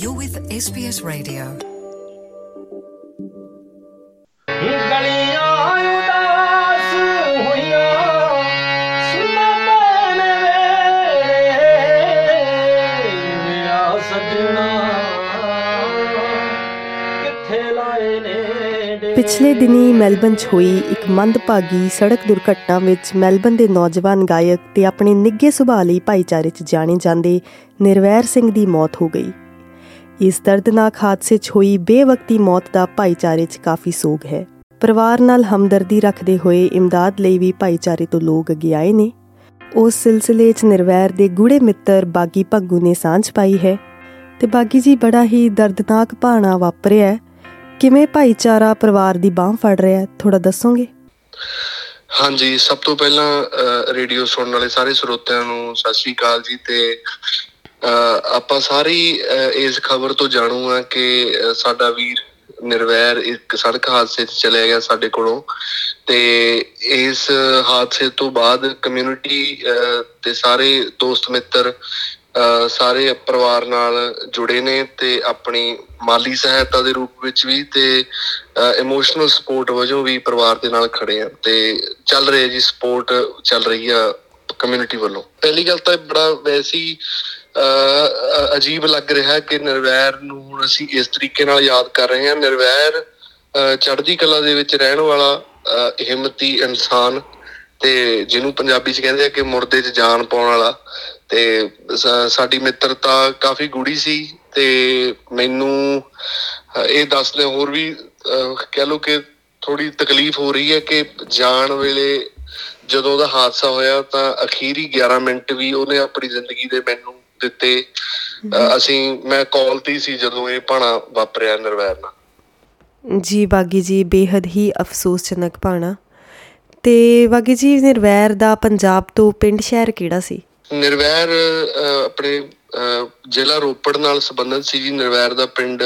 You're with SBS Radio. ਪਿਛਲੇ ਦਿਨੀਂ Melbourne 'ਚ ਹੋਈ ਇੱਕ ਮੰਦਭਾਗੀ ਸੜਕ ਦੁਰਘਟਨਾ ਵਿੱਚ ਮੈਲਬਨ ਦੇ ਨੌਜਵਾਨ ਗਾਇਕ ਤੇ ਆਪਣੇ ਨਿੱਘੇ ਸੁਭਾਅ ਲਈ ਭਾਈਚਾਰੇ 'ਚ ਜਾਣੇ ਜਾਂਦੇ ਨਿਰਵੈਰ ਸਿੰਘ ਦੀ ਮੌਤ ਹੋ ਗਈ। ਇਸ ਦਰਦਨਾਕ ਹਾਦਸੇ 'ਚ ਹੋਈ ਬੇਵਕਤੀ ਮੌਤ ਦਾ ਭਾਈਚਾਰੇ 'ਚ ਕਾਫੀ ਸੋਗ ਹੈ। ਪਰਿਵਾਰ ਨਾਲ ਹਮਦਰਦੀ ਰੱਖਦੇ ਹੋਏ ਇਮਦਾਦ ਲਈ ਵੀ ਭਾਈਚਾਰੇ ਤੋਂ ਲੋਕ ਅੱਗੇ ਆਏ ਨੇ। ਉਸ ਸਿਲਸਿਲੇ 'ਚ ਨਿਰਵੈਰ ਦੇ ਗੂੜੇ ਮਿੱਤਰ ਬਾਗੀ ਭੰਗੂ ਨੇ ਸਾਂਝ ਪਾਈ ਹੈ ਤੇ ਬਾਗੀ ਜੀ ਬੜਾ ਹੀ ਦਰਦਨਾਕ ਭਾਣਾ ਵਾਪਰਿਆ। ਕਿਵੇਂ ਭਾਈਚਾਰਾ ਪਰਿਵਾਰ ਦੀ ਬਾਂਹ ਫੜ ਰਿਹਾ, ਥੋੜਾ ਦੱਸੋਗੇ? ਹਾਂਜੀ, ਸਭ ਤੋਂ ਪਹਿਲਾਂ ਰੇਡੀਓ ਸੁਣਨ ਵਾਲੇ ਸਾਰੇ ਸਰੋਤਿਆਂ ਨੂੰ ਸਤਿ ਸ਼੍ਰੀ ਅਕਾਲ ਜੀ। ਤੇ ਆਪਾਂ ਸਾਰੀ ਇਸ ਖਬਰ ਤੋਂ ਜਾਣੂ ਆ ਕਿ ਸਾਡਾ ਵੀਰ ਨਿਰਵੈਰ ਇੱਕ ਸੜਕ ਹਾਦਸੇ 'ਚ ਚਲਿਆ ਗਿਆ ਸਾਡੇ ਕੋਲੋਂ। ਤੇ ਇਸ ਹਾਦਸੇ ਤੋਂ ਬਾਅਦ ਕਮਿਊਨਿਟੀ ਤੇ ਸਾਰੇ ਦੋਸਤ ਮਿੱਤਰ ਸਾਰੇ ਪਰਿਵਾਰ ਨਾਲ ਜੁੜੇ ਨੇ ਤੇ ਆਪਣੀ ਮਾਲੀ ਸਹਾਇਤਾ ਦੇ ਰੂਪ ਵਿੱਚ ਵੀ ਤੇ ਇਮੋਸ਼ਨਲ ਸਪੋਰਟ ਵਜੋਂ ਵੀ ਪਰਿਵਾਰ ਦੇ ਨਾਲ ਖੜੇ ਆ ਤੇ ਚੱਲ ਰਿਹਾ ਜੀ, ਸਪੋਰਟ ਚੱਲ ਰਹੀ ਆ ਕਮਿਊਨਿਟੀ ਵੱਲੋਂ। ਪਹਿਲੀ ਗੱਲ ਤਾਂ ਬੜਾ ਵੈਸੇ ਹੀ ਅਜੀਬ ਲੱਗ ਰਿਹਾ ਕਿ ਨਿਰਵੈਰ ਨੂੰ ਹੁਣ ਅਸੀਂ ਇਸ ਤਰੀਕੇ ਨਾਲ ਯਾਦ ਕਰ ਰਹੇ ਹਾਂ। ਨਿਰਵੈਰ ਚੜ੍ਹਦੀ ਕਲਾ ਦੇ ਵਿੱਚ ਰਹਿਣ ਵਾਲਾ ਹਿੰਮਤੀ ਇਨਸਾਨ ਤੇ ਜਿਹਨੂੰ ਪੰਜਾਬੀ 'ਚ ਕਹਿੰਦੇ ਆ ਕਿ ਮੁਰਦੇ 'ਚ ਜਾਨ ਪਾਉਣ ਵਾਲਾ। ਤੇ ਸਾਡੀ ਮਿੱਤਰਤਾ ਕਾਫੀ ਗੂੜੀ ਸੀ ਤੇ ਮੈਨੂੰ ਇਹ ਦੱਸਦੇ ਹੋਰ ਵੀ ਕਹਿ ਲਓ ਕਿ ਥੋੜ੍ਹੀ ਤਕਲੀਫ਼ ਹੋ ਰਹੀ ਹੈ ਕਿ ਜਾਣ ਵੇਲੇ ਜਦੋਂ ਉਹਦਾ ਹਾਦਸਾ ਹੋਇਆ ਤਾਂ ਅਖੀਰੀ 11 ਮਿੰਟ ਵੀ ਉਹਨੇ ਆਪਣੀ ਜ਼ਿੰਦਗੀ ਦੇ ਮੈਨੂੰ ਦਿੱਤੇ। ਮੈਂ ਕਾਲ ਤੇ ਸੀ ਜਦੋਂ ਇਹ ਭਾਣਾ ਵਾਪਰਿਆ ਨਿਰਵੈਰ ਨਾਲ। ਜੀ ਬਾਗੀ ਜੀ, ਬੇਹੱਦ ਹੀ ਅਫਸੋਸਜਨਕ ਭਾਣਾ। ਤੇ ਬਾਗੀ ਜੀ, ਨਿਰਵੈਰ ਦਾ ਪੰਜਾਬ ਤੋਂ ਪਿੰਡ ਸ਼ਹਿਰ ਕਿਹੜਾ ਸੀ? ਨਿਰਵੈਰ ਆਪਣੇ ਜ਼ਿਲ੍ਹਾ ਰੋਪੜ ਨਾਲ ਸੰਬੰਧਿਤ ਸੀ ਜੀ। ਨਿਰਵੈਰ ਦਾ ਪਿੰਡ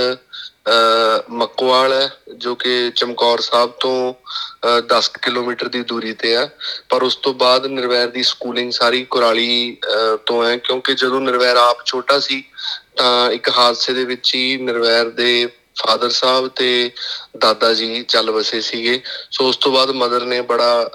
ਮੱਕੋਵਾਲ ਹੈ ਜੋ ਕਿ ਚਮਕੌਰ ਸਾਹਿਬ ਤੋਂ 10 ਕਿਲੋਮੀਟਰ ਦੀ ਦੂਰੀ ਤੇ ਆ। ਪਰ ਉਸ ਤੋਂ ਬਾਅਦ ਨਿਰਵੈਰ ਦੀ ਸਕੂਲਿੰਗ ਸਾਰੀ ਕੁਰਾਲੀ ਤੋਂ ਹੈ, ਕਿਉਂਕਿ ਜਦੋਂ ਨਿਰਵੈਰ ਆਪ ਛੋਟਾ ਸੀ ਤਾਂ ਇੱਕ ਹਾਦਸੇ ਦੇ ਵਿੱਚ ਹੀ ਨਿਰਵੈਰ ਦੇ ਫਾਦਰ ਸਾਹਿਬ ਤੇ ਦਾਦਾ ਜੀ ਚੱਲ ਵਸੇ ਸੀਗੇ। ਸੋ ਉਸ ਤੋਂ ਬਾਅਦ ਮਦਰ ਨੇ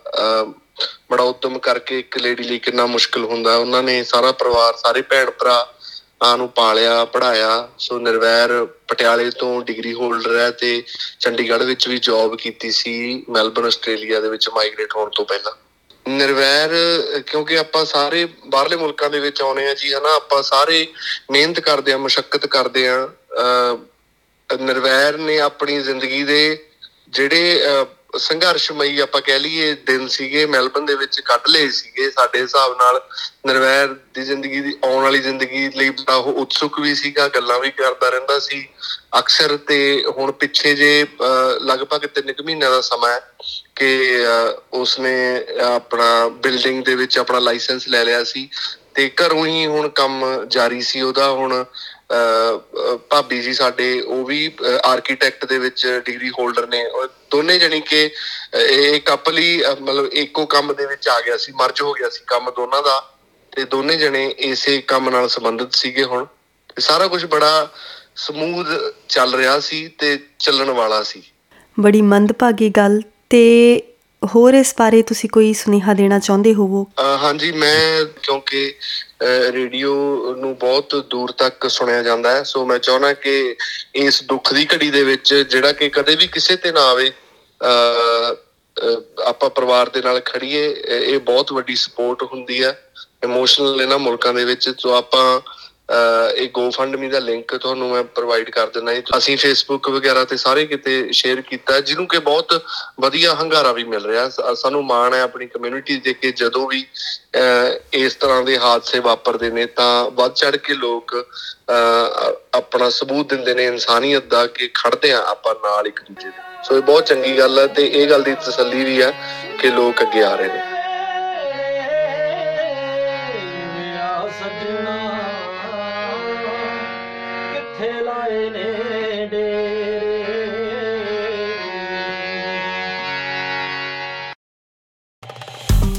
ਬੜਾ ਉੱਦਮ ਕਰਕੇ, ਇੱਕ ਲੇਡੀ ਲਈ ਕਿੰਨਾ ਮੁਸ਼ਕਿਲ ਹੁੰਦਾ, ਉਹਨਾਂ ਨੇ ਸਾਰਾ ਪਰਿਵਾਰ ਸਾਰੇ ਭੈਣ ਭਰਾ ਨੂੰ ਪਾਲਿਆ ਪੜ੍ਹਾਇਆ। ਸੋ ਨਿਰਵੈਰ ਪਟਿਆਲੇ ਤੋਂ ਡਿਗਰੀ ਹੋਲਡਰ ਹੈ ਤੇ ਚੰਡੀਗੜ੍ਹ ਵਿੱਚ ਵੀ ਜੋਬ ਕੀਤੀ ਸੀ ਮੈਲਬਨ ਆਸਟ੍ਰੇਲੀਆ ਦੇ ਵਿੱਚ ਮਾਈਗ੍ਰੇਟ ਹੋਣ ਤੋਂ ਪਹਿਲਾਂ। ਨਿਰਵੈਰ ਕਿਉਂਕਿ ਆਪਾਂ ਸਾਰੇ ਬਾਹਰਲੇ ਮੁਲਕਾਂ ਦੇ ਵਿੱਚ ਆਉਂਦੇ ਹਾਂ ਜੀ, ਹੈ ਨਾ, ਆਪਾਂ ਸਾਰੇ ਮਿਹਨਤ ਕਰਦੇ ਹਾਂ, ਮੁਸ਼ੱਕਤ ਕਰਦੇ ਹਾਂ। ਨਿਰਵੈਰ ਨੇ ਆਪਣੀ ਜ਼ਿੰਦਗੀ ਦੇ ਜਿਹੜੇ ਸੰਘਰਸ਼ਮਈ ਆਪਾਂ ਕਹਿ ਲਈਏ ਦਿਨ ਸੀਗੇ ਮੈਲਬਨ ਦੇ ਵਿੱਚ ਕੱਢ ਲਏ ਸੀਗੇ। ਸਾਡੇ ਹਿਸਾਬ ਨਾਲ ਨਿਰਵੈਰ ਦੀ ਜ਼ਿੰਦਗੀ ਦੀ ਆਉਣ ਵਾਲੀ ਜ਼ਿੰਦਗੀ ਲਈ ਬੜਾ ਉਹ ਉਤਸੁਕ ਵੀ ਸੀਗਾ, ਗੱਲਾਂ ਵੀ ਕਰਦਾ ਰਹਿੰਦਾ ਸੀ ਅਕਸਰ। ਤੇ ਹੁਣ ਪਿੱਛੇ ਜੇ ਲਗਭਗ 3 ਮਹੀਨਿਆਂ ਦਾ ਸਮਾਂ ਹੈ ਕਿ ਉਸਨੇ ਆਪਣਾ ਬਿਲਡਿੰਗ ਦੇ ਵਿੱਚ ਆਪਣਾ ਲਾਇਸੈਂਸ ਲੈ ਲਿਆ ਸੀ ਤੇ ਘਰੋਂ ਹੀ ਹੁਣ ਕੰਮ ਜਾਰੀ ਸੀ ਉਹਦਾ। ਹੁਣ ਭਾਬੀ ਜੀ ਸਾਡੇ ਉਹ ਵੀ ਆਰਕੀਟੈਕਟ ਦੇ ਵਿੱਚ ਡਿਗਰੀ ਹੋਲਡਰ ਨੇ। ਦੋਨੇ ਜਾਣੀ ਕਿ ਇਹ ਕਪਲ ਹੀ ਮਤਲਬ ਇੱਕੋ ਕੰਮ ਦੇ ਵਿੱਚ ਆ ਗਿਆ ਸੀ, ਮਰਜ ਹੋ ਗਿਆ ਸੀ ਕੰਮ ਦੋਨਾਂ ਦਾ ਤੇ ਦੋਨੇ ਜਣੇ ਇਸੇ ਕੰਮ ਨਾਲ ਸੰਬੰਧਿਤ ਸੀਗੇ। ਹੁਣ ਸਾਰਾ ਕੁਛ ਬੜਾ ਸਮੂਥ ਚੱਲ ਰਿਹਾ ਸੀ ਤੇ ਚੱਲਣ ਵਾਲਾ ਸੀ। ਬੜੀ ਮੰਦਭਾਗੀ ਗੱਲ। ਤੇ ਹੋਰ ਇਸ ਬਾਰੇ ਤੁਸੀਂ ਕੋਈ ਸੁਨੇਹਾ ਦੇਣਾ ਚਾਹੁੰਦੇ ਹੋਵੋ? ਹਾਂਜੀ, ਮੈਂ ਕਿਉਂਕਿ ਰੇਡੀਓ ਨੂੰ ਬਹੁਤ ਦੂਰ ਤੱਕ ਸੁਣਿਆ ਜਾਂਦਾ ਹੈ, ਸੋ ਮੈਂ ਚਾਹੁੰਦਾ ਕਿ ਇਸ ਦੁੱਖ ਦੀ ਘੜੀ ਦੇ ਵਿੱਚ ਜਿਹੜਾ ਕਿ ਕਦੇ ਵੀ ਕਿਸੇ ਤੇ ਨਾ ਆਵੇ, ਆਪਾਂ ਪਰਿਵਾਰ ਦੇ ਨਾਲ ਖੜੀਏ। ਇਹ ਬਹੁਤ ਵੱਡੀ ਸਪੋਰਟ ਹੁੰਦੀ ਹੈ ਇਮੋਸ਼ਨਲ ਇਹਨਾਂ ਮੁਲਕਾਂ ਦੇ ਵਿੱਚ। ਸੋ ਆਪਾਂ ਇਹ GoFundMe ਦਾ ਲਿੰਕ ਤੁਹਾਨੂੰ ਮੈਂ ਪ੍ਰੋਵਾਈਡ ਕਰ ਦਿੰਦਾ ਜੀ। ਅਸੀਂ ਫੇਸਬੁੱਕ ਵਗੈਰਾ ਤੇ ਸਾਰੇ ਕਿਤੇ ਸ਼ੇਅਰ ਕੀਤਾ, ਜਿਹਨੂੰ ਕਿ ਬਹੁਤ ਵਧੀਆ ਹੁੰਗਾਰਾ ਵੀ ਮਿਲ ਰਿਹਾ। ਸਾਨੂੰ ਮਾਣ ਹੈ ਆਪਣੀ ਕਮਿਊਨਿਟੀ ਦੇ ਕਿ ਜਦੋਂ ਵੀ ਇਸ ਤਰ੍ਹਾਂ ਦੇ ਹਾਦਸੇ ਵਾਪਰਦੇ ਨੇ ਤਾਂ ਵੱਧ ਚੜ੍ਹ ਕੇ ਲੋਕ ਆਪਣਾ ਸਬੂਤ ਦਿੰਦੇ ਨੇ ਇਨਸਾਨੀਅਤ ਦਾ ਕਿ ਖੜਦੇ ਆ ਆਪਾਂ ਨਾਲ ਇੱਕ ਦੂਜੇ ਦੇ। ਸੋ ਇਹ ਬਹੁਤ ਚੰਗੀ ਗੱਲ ਹੈ ਤੇ ਇਹ ਗੱਲ ਦੀ ਤਸੱਲੀ ਵੀ ਹੈ ਕਿ ਲੋਕ ਅੱਗੇ ਆ ਰਹੇ ਨੇ।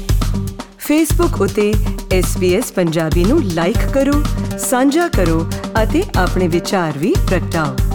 ਫੇਸਬੁੱਕ ਉਤੇ SBS ਪੰਜਾਬੀ ਨੂੰ ਲਾਈਕ ਕਰੋ, ਸਾਂਝਾ ਕਰੋ ਅਤੇ ਆਪਣੇ ਵਿਚਾਰ ਵੀ ਪ੍ਰਗਟਾਓ।